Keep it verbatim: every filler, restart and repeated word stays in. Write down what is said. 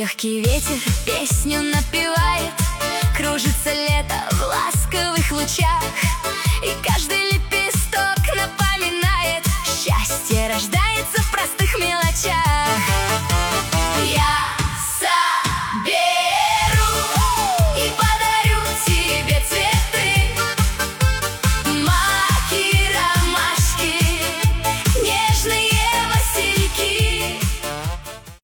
Легкий ветер песню напевает, кружится лето в ласковых лучах, и каждый лепесток напоминает: счастье рождается